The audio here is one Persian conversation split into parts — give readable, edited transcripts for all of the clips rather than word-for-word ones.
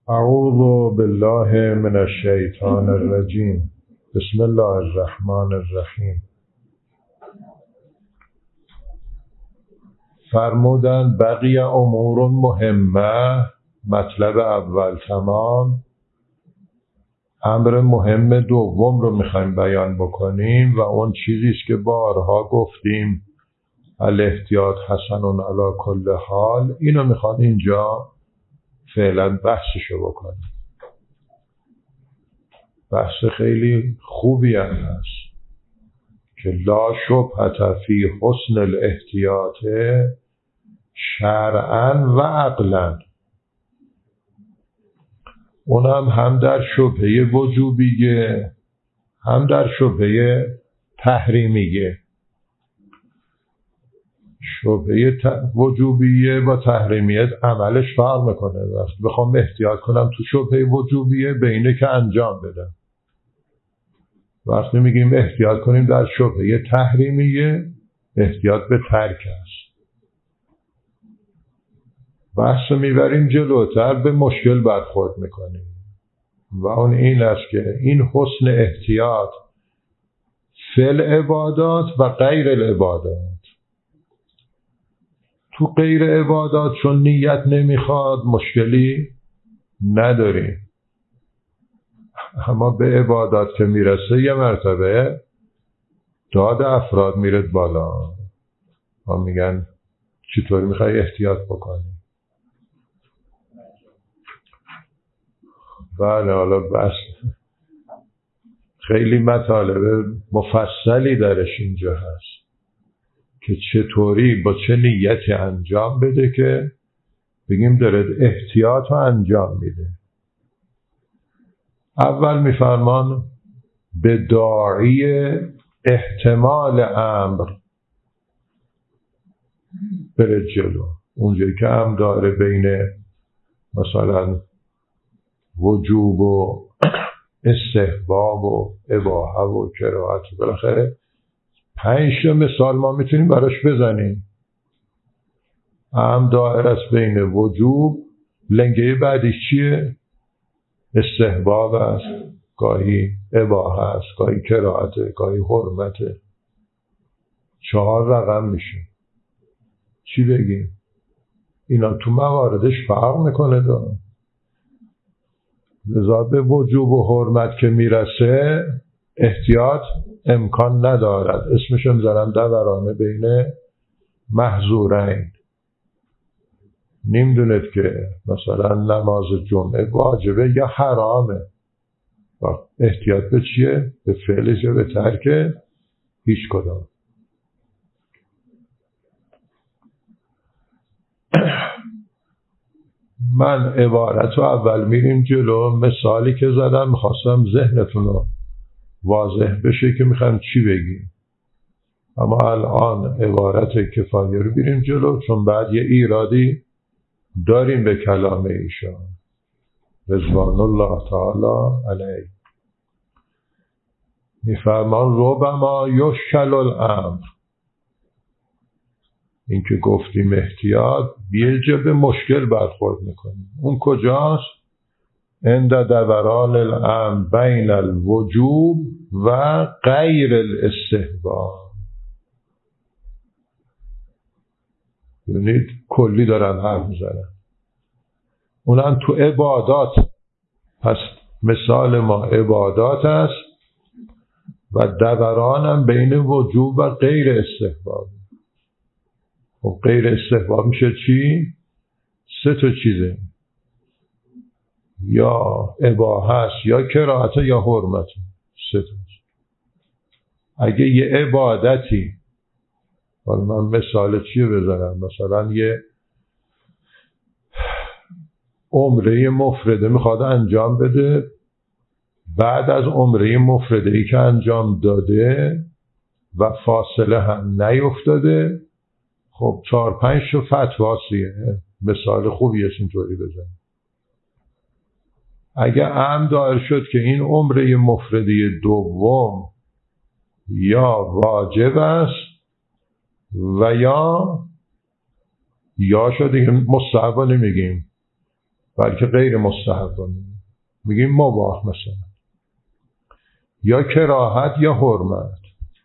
اعوذ بالله من الشیطان الرجیم. بسم الله الرحمن الرحیم. فرمودن بقی امور مهمه، مطلب اول تمام. امر مهم دوم رو میخوایم بیان بکنیم و اون چیزی است که بارها گفتیم، الاحتیاط حسن علی کل حال. اینو میخوان اینجا فعلا بحثشو بکنیم. بحث خیلی خوبی هم هست که لا شبهة فی حسن الاحتیاط شرعا و عقلا. اونم هم در شبهه وجوبیه هم در شبهه تحریمیه. شبهه وجوبیه با تحریمیت عملش فرق میکنه. وقتی بخوام احتیاط کنم تو شبهه وجوبیه به اینه که انجام بدم. وقتی میگیم احتیاط کنیم در شبهه تحریمیه، احتیاط به ترک است. بحث میبریم جلوتر، به مشکل برخورد میکنیم و اون این است که این حسن احتیاط فی العبادات و غیر العبادات. تو غیر عبادات چون نیت نمیخواد مشکلی نداریم، اما به عبادات که میرسه یه مرتبه داد افراد میرد بالا. ما میگن چطور میخوای احتیاط بکنی؟ بله، حالا بس خیلی مطالب مفصلی درش اینجا هست که چطوری با چه نیتی انجام بده که بگیم داره احتیاط رو انجام میده. اول میفرمان به داعی احتمال امر بره جلو. اونجایی که امر داره بین مثلا وجوب و استحباب و اباحه و کراهت، بالاخره 5 مثال ما میتونیم براش بزنیم. امر دایر است بین وجوب، لنگه بعدیش چیه؟ استحباب است، گاهی اباحه است، گاهی کراهت، گاهی حرمت. 4 رقم میشه. چی بگیم؟ اینا تو مواردش فرق میکنه داره. لذا به وجوب و حرمت که میرسه احتیاط امکان ندارد. اسمش میذارن دورانه بین محظورین. نمیدونید که مثلا نماز جمعه واجبه یا حرامه. احتیاط به چیه؟ به فعلش یا به ترک هیچ کدام. من عبارت رو اول میریم جلو. مثالی که زدم میخواستم ذهنتون رو واضح بشه که میخوایم چی بگیم، اما الان عبارت کفایه رو بریم جلو، چون بعد یه ایرادی داریم به کلام ایشان رضوان الله تعالی علیه. میفرمان ربما یشکل الامر. این که گفتیم احتیاط یه جا به مشکل برخورد میکنیم. اون کجاست؟ عند دوران الامر بین الوجوب و غیر الاستحباب. یعنی کلی دارن حرف میزنن. اونم تو عبادات. پس مثال ما عبادات است و دورانم بین وجوب و غیر استحباب. و غیر استحباب میشه چی؟ 3 چیزه، یا اباحه است یا کراهت یا حرمت. 3 اگه یه عبادتی، حالا من مثال چیه بزنم، مثلا یه عمره مفرده میخواد انجام بده، بعد از عمره مفرده‌ای که انجام داده و فاصله هم نیفتاده، خب 4-5 فتواسیه. مثال خوبیه اینطوری بزن. اگه امر دایر شد که این عمره مفرده دوم یا واجب است و یا شد دیگه مستحب نمیگیم، بلکه غیر مستحب میگیم مباح، مثلا یا کراهت یا حرمت.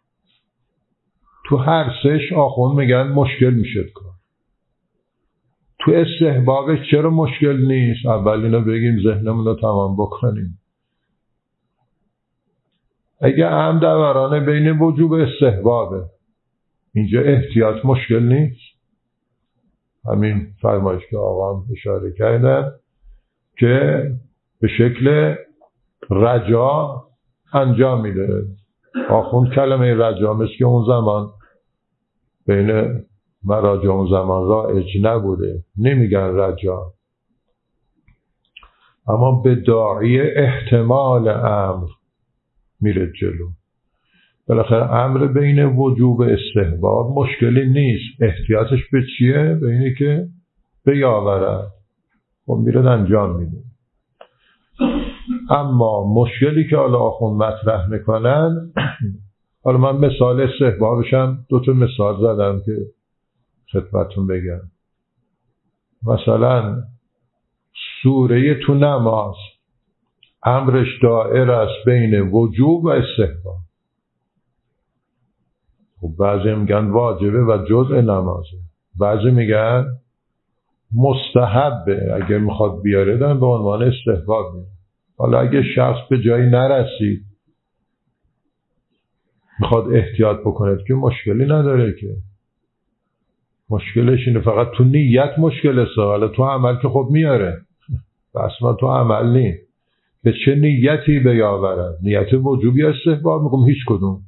تو هر سهش آخوند میگن مشکل میشه کار. تو استحبابش چرا مشکل نیست؟ اول اینو بگیم ذهنمون رو تمام بکنیم. اگه عمد دورانه بین وجوب استحبابه، اینجا احتیاط مشکل نیست. همین فرمایش که آقام اشاره کردن که به شکل رجا انجام میده. آخوند کلمه رجا مثل که اون زمان بین مراجع اون زمان رایج نبوده، نمیگن رجا، اما به داعی احتمال امر میره جلو. بالاخره امر بین وجوب استحباب مشکلی نیست. احتیاطش به چیه؟ به اینه که بیاورد، خب میره انجام میده. اما مشکلی که حالا آخوند مطرح میکنن، حالا من مثال استحبابشم 2 مثال زدم که خدمتون بگم. مثلا سوره تو نماز امرش دائر است بین وجوب و استحباب. خب بعضی میگن واجبه و جزء نمازه، بعضی میگن مستحبه، اگه میخواد بیاره دن به عنوان استحباب میاره. حالا اگه شخص به جایی نرسید میخواد احتیاط بکنه که مشکلی نداره، که مشکلش اینه فقط تو نیت مشکل است. حالا تو عمل که خب میاره، اصلا تو عمل نی به چه نیتی بیاورد، نیت وجوبی استحباب میگم هیچ کدوم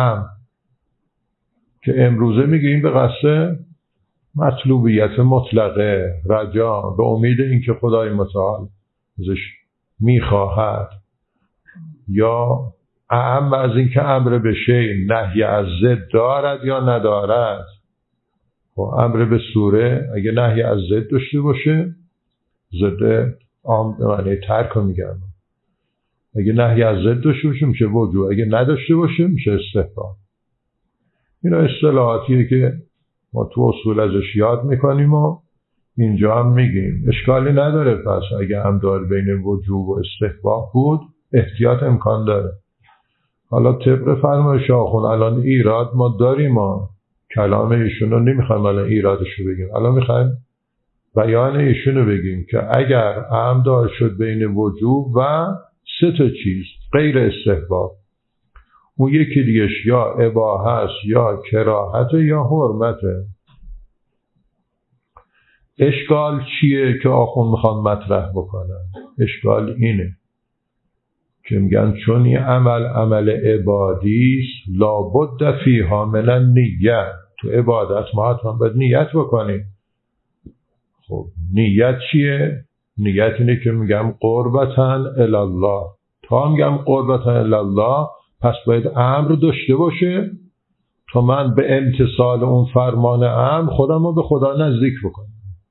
که امروزه میگیم به قصد مطلوبیت مطلقه، رجا به امید اینکه خدای متعال ازش میخواهد، یا اعم از اینکه امر به شیء نهی از ضد دارد یا ندارد. و امر به سوره اگه نهی از ضد داشته باشه، ضد عام معنی ترک میگن، اگه نهی از ضد داشته باشه میشه وجوب، اگه نداشته باشه میشه استحباب. اینا اصطلاحاتیه که ما تو اصول ازش یاد میکنیم و اینجا هم میگیم. اشکالی نداره. پس اگه هم دار بین وجوب و استحباب بود، احتیاط امکان داره. حالا طبق فرمایش آخوند الان ایراد ما داریم، ما کلام ایشون رو نمیخوایم الان ایرادش رو بگیم، الان میخوایم بیان ایشون رو بگیم که اگر هم دار شد بین وجوب و 3 چیز غیر استحباب، اون یکی دیگش یا اباحه است یا کراهت یا حرمته. اشکال چیه که آخوند میخوان مطرح بکنن؟ اشکال اینه که میگن چون این عمل عبادی است لابد فیها من النیه. تو عبادت ما حتما باید نیت بکنیم. خب نیت چیه؟ نیت اینه که میگم قربتاً الی الله. تا میگم قربتاً الی الله پس باید امر داشته باشه تا من به امتثال اون فرمان امر خودم رو به خدا نزدیک بکنم.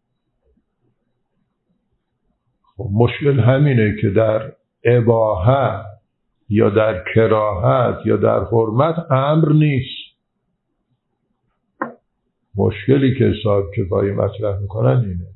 خب مشکل همینه که در اباحه یا در کراهت یا در حرمت امر نیست. مشکلی که صاحب کفایی مطرح میکنن اینه،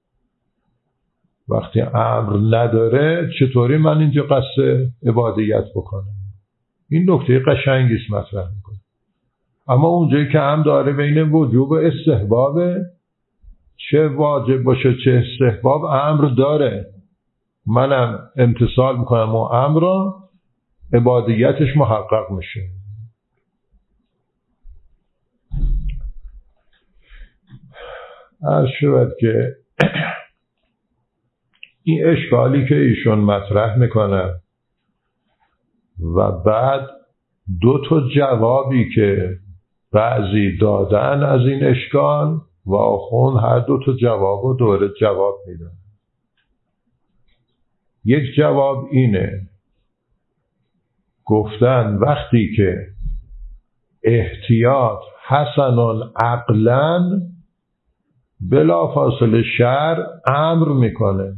وقتی امر نداره چطوری من اینجا قصد عبادیت بکنم؟ این نکته قشنگی است مطرح میکنه. اما اونجایی که امر داره بین وجوب و استحباب، چه واجب باشه چه استحباب امر داره، منم امتثال میکنم و امر را، عبادیتش محقق میشه. عرض شود که این اشکالی که ایشون مطرح میکنه و بعد 2 جوابی که بعضی دادن از این اشکال و آخوند هر 2 جواب و دوره جواب میدن. یک جواب اینه، گفتن وقتی که احتیاط حسن عقلا بلا فاصله شرع امر میکنه.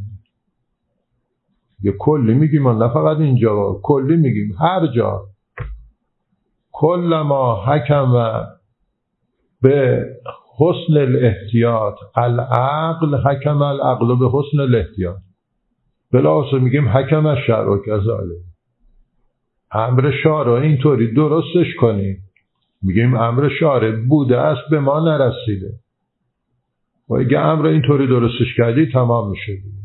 یه کلی میگیم، نه فقط اینجا، کلی میگیم هر جا. کل ما حکم به حسن الاحتیاط العقل حکم العقل به حسن الاحتیاط. بلافاصله میگیم حکم الشرع کذالک، امر شارع اینطوری درستش کنیم. میگیم امر شارع بوده است به ما نرسیده، و اگه امر اینطوری درستش کردی تمام میشه دیگه.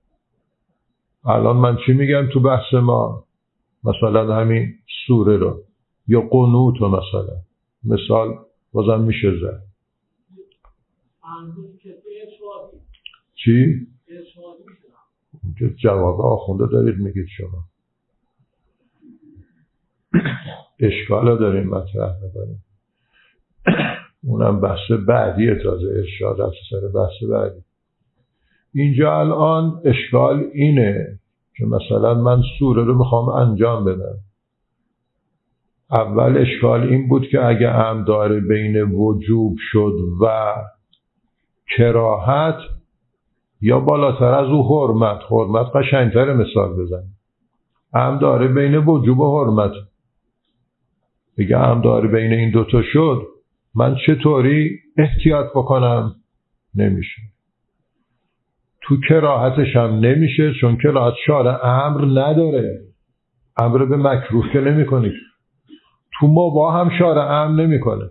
الان من چی میگم تو بحث ما؟ مثلا همین سوره رو یا قنوت رو مثال بازم میشه زد. چی؟ جواب آخونده دارید میگید شما. اشکال رو داریم مطرح میکنیم، اونم بحث بعدیه، تازه ارشاد از سر بحث بعدی. اینجا الان اشکال اینه که مثلا من سوره رو میخوام انجام بدم. اول اشکال این بود که اگه امر داره بین وجوب شد و کراهت یا بالاتر از او حرمت قشنگتر مثال بزن. امر داره بین وجوب و حرمت، بگه امر داره بین این دوتا شد، من چطوری احتیاط بکنم؟ نمیشه. تو کراهتش هم نمیشه، چون کراهت شارع امر نداره، امر به مکروه که نمی کنید. تو مباح هم شارع امر نمی کنه.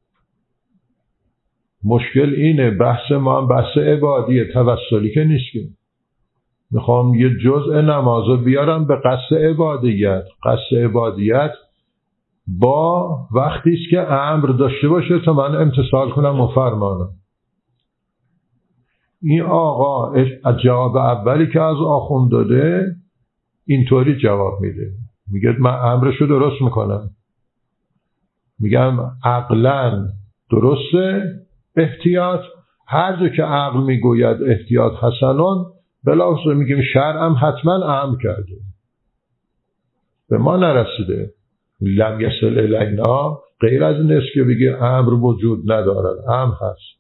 مشکل اینه بحث ما هم بحث عبادیه، توسلی که نیست که میخوام یه جزء نمازو بیارم به قصد عبادیت. قصد عبادیت با وقتی است که امر داشته باشه تا من امتثال کنم و فرمانم. این آقا از جواب اولی که از آخوند داده اینطوری جواب میده، میگه من امرشو درست میکنم. میگم عقلاً درسته احتیاط، هر جا که عقل میگوید احتیاط حسنون، بلافاصله میگیم شرعم حتما امر کرده، به ما نرسیده. لم یصل الینا غیر از این است که بگه امر وجود ندارد، امر هست.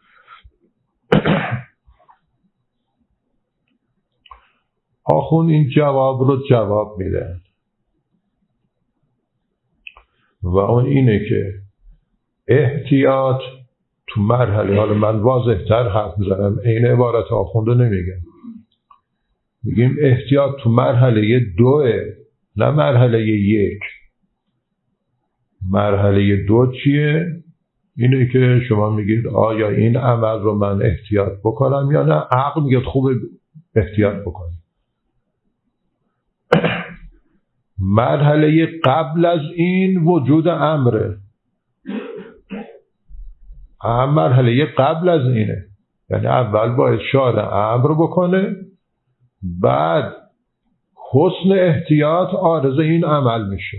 آخون این جواب رو جواب میده و اون اینه که احتیاط تو مرحله، حالا من واضح تر حرف میزنم، این عبارت آخونده نمیگم، میگیم احتیاط تو مرحله 2 نه مرحله 1. مرحله 2 چیه؟ اینه که شما میگید آیا این عمل رو من احتیاط بکنم یا نه. عقل میگه خوبه احتیاط بکنم. مرحله قبل از این وجود امره. مرحله قبل از اینه، یعنی اول باید شارع امر بکنه، بعد حسن احتیاط عارض این عمل میشه.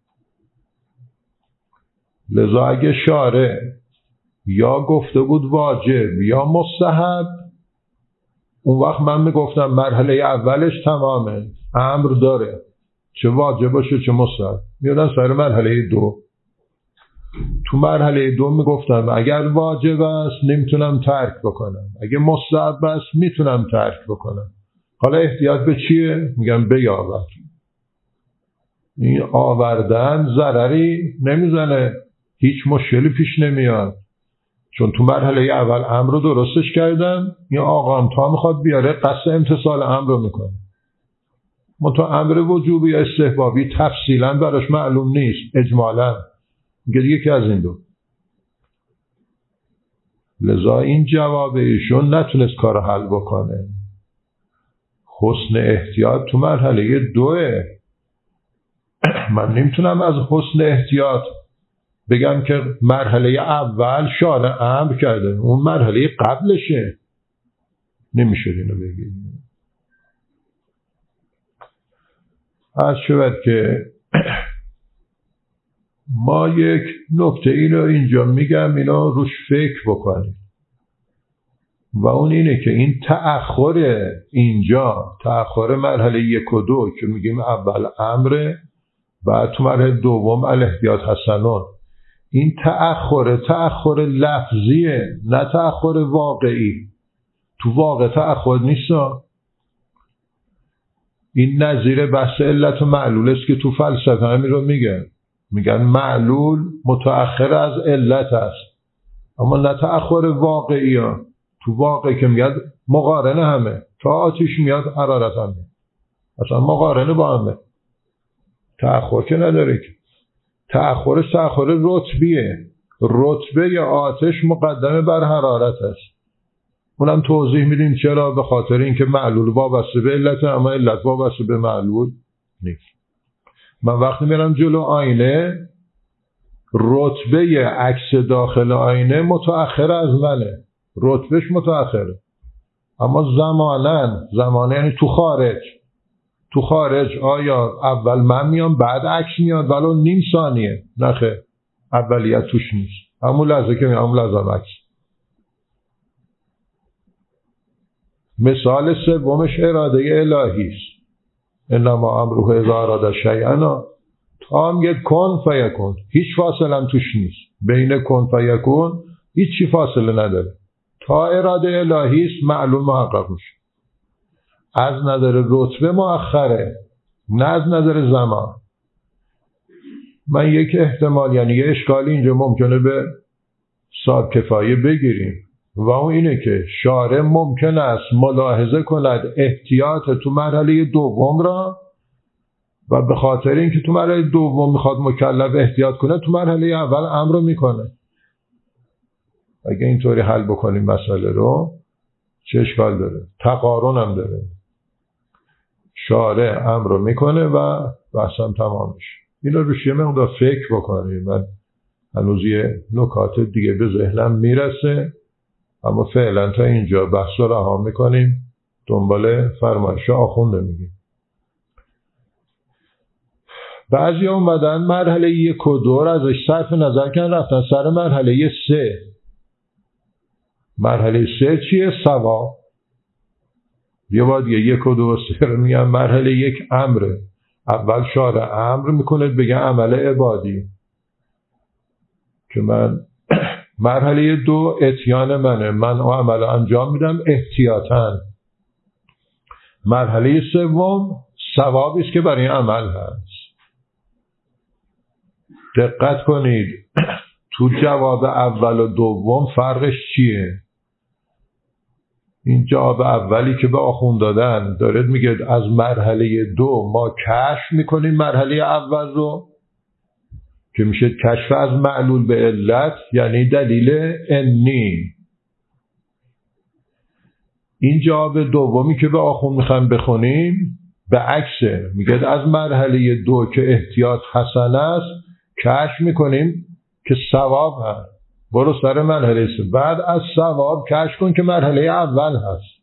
لذا اگه شارع یا گفته بود واجب یا مستحب، اون وقت من میگفتم مرحله اولش تمامه، امر داره، چه واجب باشه چه مستحب، میادن سر مرحله 2. تو مرحله 2 میگفتم اگر واجب است نمیتونم ترک بکنم، اگه مستحب است میتونم ترک بکنم. حالا احتیاط به چیه؟ میگم بیاور. این آوردن ضرری نمیزنه، هیچ مشکلی پیش نمیاد، چون تو مرحله اول امر رو درستش کردم. این آقا هم تا میخواد بیاره قصد امتثال امر رو میکنه. منتها امر وجوبی یا استحبابی تفصیلا براش معلوم نیست، اجمالا میگه یکی از این دو. لذا این جواب ایشون نتونست کار حل بکنه. حسن احتیاط تو مرحله 2. من نمیتونم از حسن احتیاط بگم که مرحله اول شارع امر کرده، اون مرحله قبلشه، نمیشه اینو بگیم. از شود که ما یک نکته اینو اینجا میگم، اینو روش فکر بکنیم، و اون اینه که این تأخر اینجا، تأخر مرحله 1 و 2 که میگیم اول امره، بعد تو مرحله دوم الاحتیاط حسنون، این تأخر لفظیه نه تأخر واقعی. تو واقع تأخر نیست. این نظیر بحث علت و معلول است که تو فلسفه همین رو میگن معلول متأخر از علت است، اما نه تأخر واقعی ها. تو واقع که میگن مقارنه همه، تا آتش میاد حرارت هم میاد. اصلا مقارنه با همه. تأخر که نداره که. تأخر رتبیه. رتبه یا آتش مقدمه بر حرارت است. اونم توضیح میدیم چرا، به خاطر اینکه معلول وابسته به علت، اما علت وابسته به معلول نیست. من وقتی میرم جلو آینه، رتبه عکس داخل آینه متأخر از منه، رتبهش متأخره، اما زمانه یعنی تو خارج آیا اول من میام بعد عکس میاد ولو نیم ثانیه؟ نخه، اولیت توش نیست، همون لحظه که میام همون لحظه عکس. مثال سومش اراده الهی است. انما امره اذا اراد شیئا، تا میگه کن فیکون، هیچ فاصله هم توش نیست، بین کن فیکون هیچی فاصله نداره. تا اراده الهی است معلوم محقق میشه. از نظر رتبه مؤخره، نه از نظر زمان. من یک احتمال یعنی یه اشکالی اینجا ممکنه به صاحب کفایه بگیریم و اون اینه که شارع ممکن است ملاحظه کند احتیاط تو مرحله دوم را و به خاطر اینکه تو مرحله دوم میخواد مکلف احتیاط کنه، تو مرحله اول امر رو میکنه. اگه اینطوری حل بکنیم مسئله رو، چه اشکال داره؟ تقارن هم داره. شارع امر رو میکنه و بحثم تمام میشه. اینو روش یه مقدار فکر بکنیم. من هنوز یه نکات دیگه به ذهنم میرسه، اما فعلا تا اینجا بحث رو رها میکنیم، دنبال فرمایش آخونده میگیم. بعضی اومدن مرحله 1 و 2 ازش صرف نظر کردن، رفتن سر مرحله 3. مرحله 3 چیه؟ ثواب. یه بار دیگه 1 و 2 و 3 رو میگن مرحله 1 امره. اول شارع امر میکنه بگه عمل عبادی که من مرحله 2 اتیان منه، من او عمل انجام میدم احتیاطاً. مرحله 3 ثوابی است که برای عمل هست. دقت کنید تو جواب اول و دوم فرقش چیه؟ این جواب اولی که به آخوند دادن داره میگه از مرحله 2 ما کشف میکنیم مرحله اول رو که میشه کشف از معلول به علت، یعنی دلیل انی. این جواب دومی که به آخوند میخوایم بخونیم به عکسه، میگه از مرحله 2 که احتیاط حسن است کشف میکنیم که ثواب هست، برو سر مرحله 3. بعد از ثواب کشف کن که مرحله اول هست.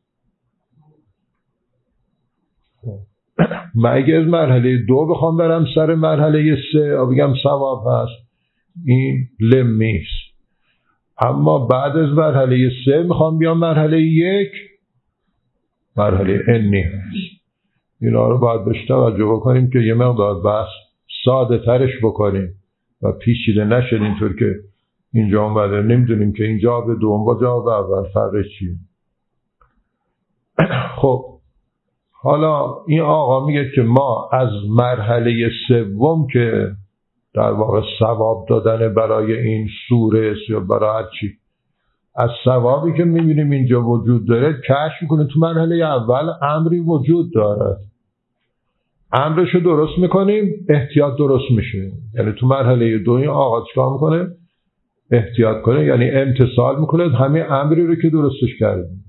من اگه از مرحله 2 بخوام برم سر مرحله 3 و بگم ثواب هست، این لمیست. اما بعد از مرحله 3 میخوام بیام مرحله 1، مرحله انی هست. اینا رو باید بهش توجه بکنیم که یه مقدار بحث ساده ترش بکنیم و پیچیده نشد اینطور که اینجا اومده نمیدونیم که این جواب دوم با جواب اول فرقش چیه. خب حالا این آقا میگه که ما از مرحله 3 که در واقع ثواب دادن برای این سوره یا برای چی، از ثوابی که میبینیم اینجا وجود داره کشف میکنه تو مرحله اول امری وجود دارد. امرشو درست میکنیم احتیاط درست میشه. یعنی تو مرحله 2 این آقا چیکار میکنه؟ احتیاط کنه، یعنی امتثال میکنه همین امری رو که درستش کردیم.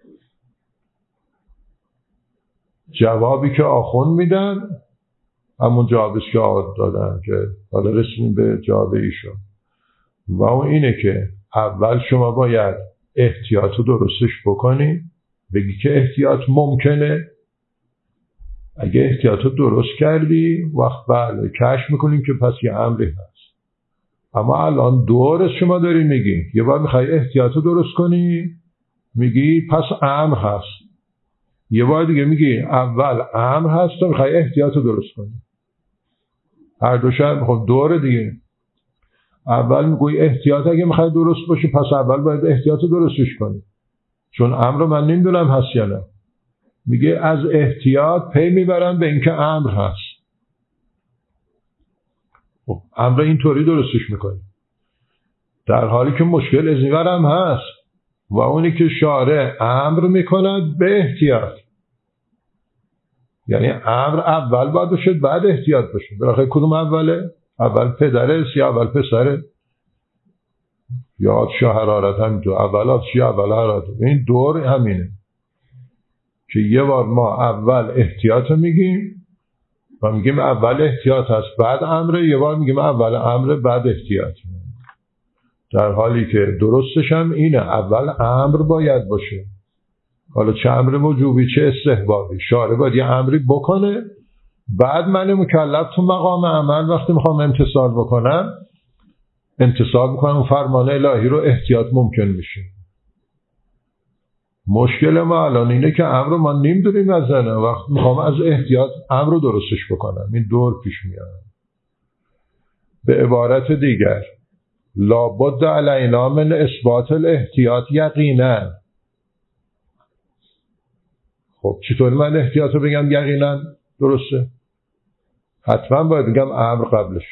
جوابی که آخوند میدن همون جوابش که آقا دادن که حالا رسیدیم به جواب ایشون و اون اینه که اول شما باید احتیاط رو درستش بکنی، بگی که احتیاط ممکنه. اگه احتیاط رو درست کردی وقت بله کشف میکنیم که پس یه امری هست. اما الان دور شما داری میگی یه بار میخوای احتیاط رو درست کنی میگی پس امر هست، یه بار دیگه میگی اول امر هست و میخوای احتیاط رو درست کنی. هر دوشن خب دور دیگه. اول میگوی احتیاط اگه میخوای درست باشه پس اول باید احتیاط رو درستش کنی، چون امر من نمیدونم هست یا نه. میگه از احتیاط پی میبرم به اینکه امر هست. خب امر اینطوری درستش میکنی، در حالی که مشکل از اینور هم هست. و اونی که شارع امر میکند به احتیاط. یعنی امر اول باید باشه بعد احتیاط باشه. بالاخره کدوم اوله؟ اول پدره یا اول پسره؟ یا آتش حرارت همینطور، اول آتش یا اول حرارت. این دور همینه که یه بار ما اول احتیاط میگیم و میگیم اول احتیاط هست بعد امره، یه بار میگیم اول امره بعد احتیاط، در حالی که درستش هم اینه اول امر باید باشه. حالا چه امر وجوبی چه استحبابی، شارع باید یه امری بکنه بعد من مکلف تو مقام عمل وقتی میخوام امتثال بکنم اون فرمان الهی رو احتیاط ممکن میشه. مشکل ما الان اینه که امر ما نمیدونیم نزنه، وقت میخوام از احتیاط امر رو درستش بکنم، این دور پیش میاد. به عبارت دیگر لابد علینا من اثبات الاحتیاط یقینا. خب چطور من احتیاط رو بگم یقینا درسته؟ حتما باید بگم امر قبلش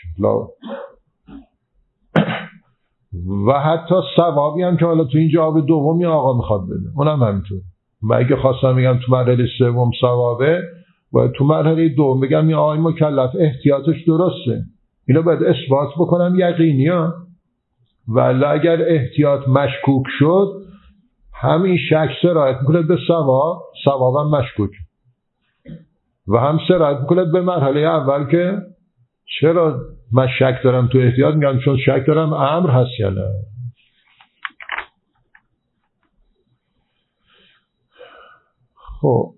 و حتی ثوابی هم که حالا تو این جواب دومی آقا میخواد بده اونم همینطور. من اگه خواستم بگم تو مرحله سوم ثوابه باید تو مرحله دوم بگم این آقای مکلف احتیاطش درسته، اینو باید اثبات بکنم یقینی ها. ولی اگر احتیاط مشکوک شد همین شک سرایت میکنه به ثوابم مشکوک و هم سرایت میکنه به مرحله اول که چرا من شک دارم تو احتیاط، میگم چون شک دارم امر هست یا نه. خب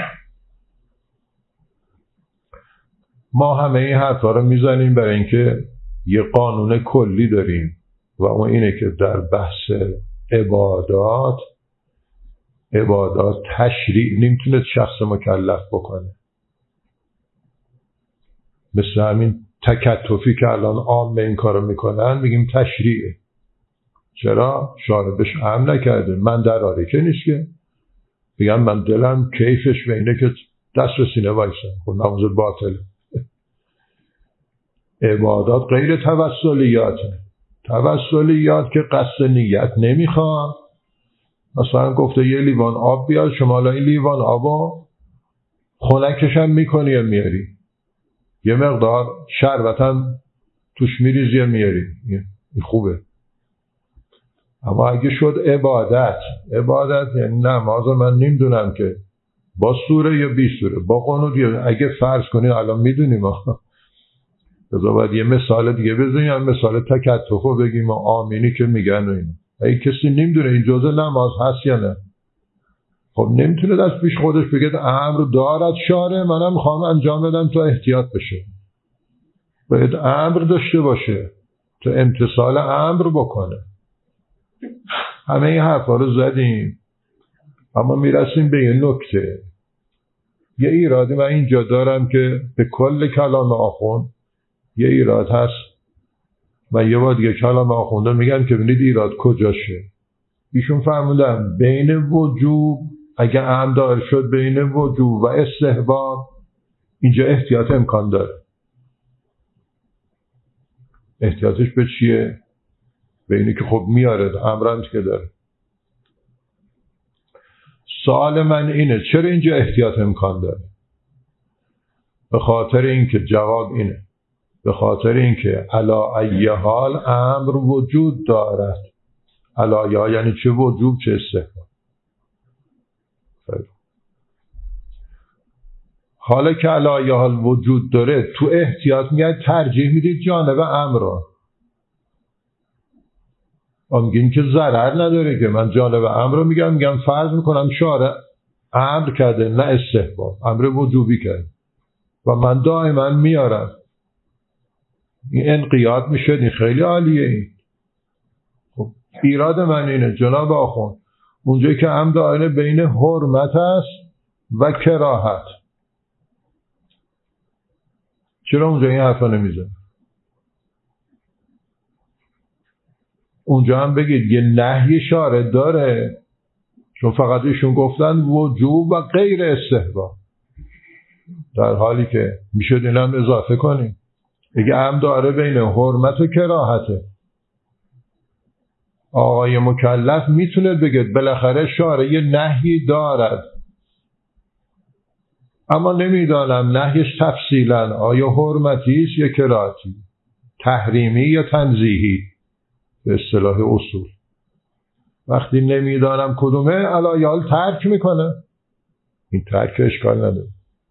ما همه این حرفا رو میزنیم برای اینکه یه قانون کلی داریم و اون اینه که در بحث عبادات تشریع نمیتونه شخص مکلف بکنه. مثل همین تکتفی که الان عامه این کارو میکنن میگیم تشریعه. چرا؟ شارع بهش امر نکرده. من در آریکه نیست که بگم من دلم کیفش به اینه که دست به سینه وایسم، خب نماز باطله. عبادات غیر توسلیات که قصد نیت نمیخواد. مثلا گفته یه لیوان آب بیار، شما الان این لیوان آبو خنکش هم میکنی یا میاری، یه مقدار شربتم توش میریزی یا میاری، این خوبه. اما اگه شد عبادت یعنی نماز من نمیدونم که با سوره یا بی سوره با قنوت، یا اگه فرض کنید الان میدونیم بذار باید یه مثال دیگه بزنیم، هم مثال تکتفو بگیم و آمینی که میگن و اینو. اگه کسی نمیدونه این جزء نماز هست یا نه، خب نمیتونه دست پیش خودش بگه امر دارد شارع منم میخوام انجام بدم تا احتیاط بشه. باید امر داشته باشه تا امتثال امر بکنه. همه این حرفا رو زدیم اما میرسیم به یه نکته. یه ایرادی من اینجا دارم که به کل کلام آخوند یه ایراد هست و یه بار دیگه کلام آخونده میگم که ببینید ایراد کجاشه. ایشون فرمودن بین وجوب اگه امر دار شد بین وجوب و استحباب اینجا احتیاط امکان داره. احتیاطش به چیه؟ به اینه که خب میاره امرم که داره. سوال من اینه چرا اینجا احتیاط امکان داره؟ به خاطر اینکه جواب اینه، به خاطر اینکه علا ای حال امر وجود دارد. علا یا یعنی چه وجوب چه استحباب. حالا که علا ای حال وجود داره تو احتیاط میاد ترجیح میدید جانب امر رو. میگین که ضرر نداره که من جانب امر رو میگم فرض میکنم شارع امر کرده نه استحباب، امر وجوبی کرده و من دائما میارم. این انقیاد میشه، این خیلی عالیه. این خب ایراد من اینه جناب آخوند اونجایی که امر دائره بین حرمت است و کراهت، چرا اونجا این حرفا نمیزن؟ اونجا هم بگید یه نهی شارع داره، چون فقط ایشون گفتن وجوب و غیر استحباب، در حالی که میشد این هم اضافه کنیم اگه هم داره بین حرمت و کراهته. آقای مکلف میتونه بگه بالاخره شارع یه نهی دارد، اما نمیدانم نهیش تفصیلا آیا حرمتی است یا کراهتی، تحریمی یا تنزیهی به اصطلاح اصول. وقتی نمیدانم کدومه علایال ترک میکنه، این ترک اشکال نداره.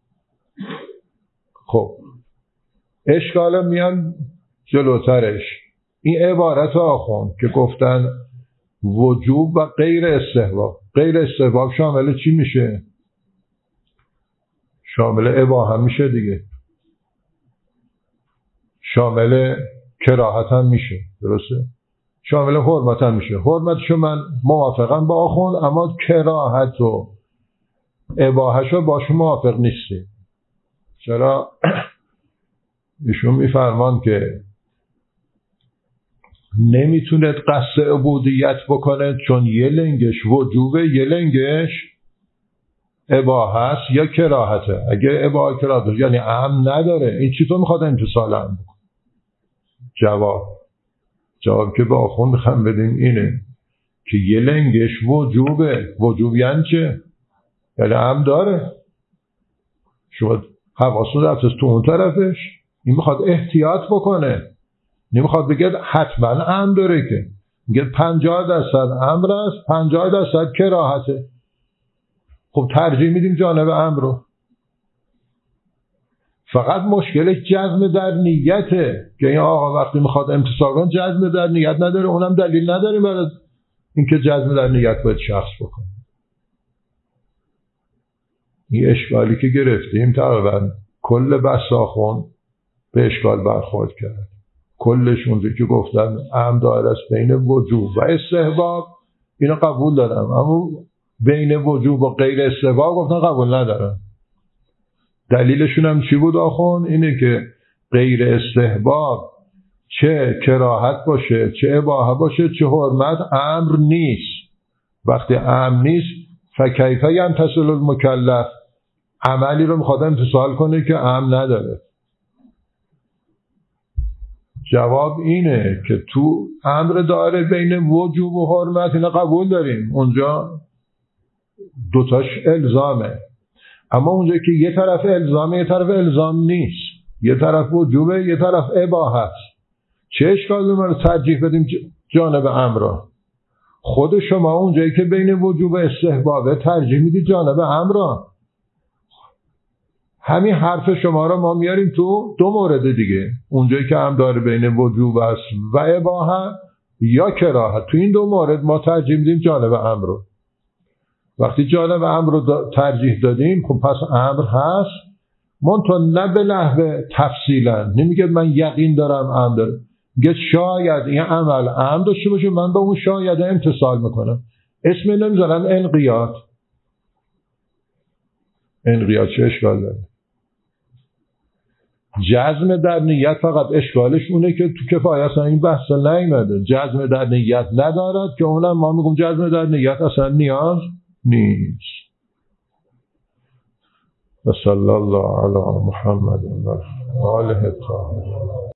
خب اشکال میان جلوترش، این عبارت آخوند که گفتن وجوب و غیر استحباب. غیر استحباب شامل چی میشه؟ شامل اباحه میشه دیگه، شامل کراهت هم میشه، درسته؟ شامل حرمت هم میشه. حرمتشو من موافقم با آخوند، اما کراهت و اباحهشو باش موافق نیستیم. چرا؟ ایشون میفرمان که نمیتونه قصد عبودیت بکنه چون یه لنگش وجوبه، یه لنگش اباحه است یا کراهته. اگه اباحه کراهته یعنی امن نداره، این چطور میخواد امتصال امن بکنه؟ جواب که با آخوند میخوام بدیم اینه که یه لنگش وجوبه. وجوب یعنی چه؟ یعنی امن داره. شما حواستون رفتست تو اون طرفش، این میخواد احتیاط بکنه، نمیخواد بگه حتما امن داره، که میگه 50% امر است 50% کراهته. خب ترجیح میدیم جانب امر رو. فقط مشکلش جزم در نیته که این آقا وقتی میخواد امتصال کنه جزم در نیت نداره، اونم دلیل نداریم برای اینکه جزم در نیت باید شخص بکنه. این اشکالی که گرفتیم تقریبا کل بحث آخوند به اشکال برخورد کرد. کلش اونجا که گفتن امر داره است بین وجوب و استحباب، اینو قبول دارم، اما بین وجوب و غیر استحباب گفتن قبول ندارم. دلیلشون هم چی بود آخوند؟ اینه که غیر استحباب چه کراهت باشه، چه اباحه باشه، چه حرمت، امر نیست. وقتی امر نیست فکیف ینتصل المکلف، عملی رو میخواد امتصال کنه که امر نداره. جواب اینه که تو امر داره بین وجوب و حرمت، اینا قبول داریم، اونجا دوتاش الزامه. اما اونجا که یه طرف الزامه یه طرف الزام نیست، یه طرف وجوبه یه طرف اباحه است، چه اشکالی ما رو ترجیح بدیم جانب امر را؟ خود شما اونجایی که بین وجوب و استحبابه ترجیح میدی جانب امر را. همین حرف شما رو ما میاریم تو دو مورد دیگه، اونجایی که هم داره بین وجوب است و اباحه یا کراهت، تو این دو مورد ما ترجیح میدیم جانب امر رو. وقتی جانب امر رو ترجیح دادیم، خب پس امر هست، منتها نه به نحو تفصیلا، نمیگه من یقین دارم امر داره، میگه شاید این عمل امر داشته باشه، من به اون شاید امتصال میکنم. اسم نمیذارن انقیاد. انقیاد چه اشکال داره؟ جزم در نیت فقط اشکالش اونه که تو کفایت اصلا این بحث نیامده. جزم در نیت ندارد که اونم ما میگم جزم در نیت اصلا نیاز نیست. و صلی الله علی محمد و آله الطاهرین.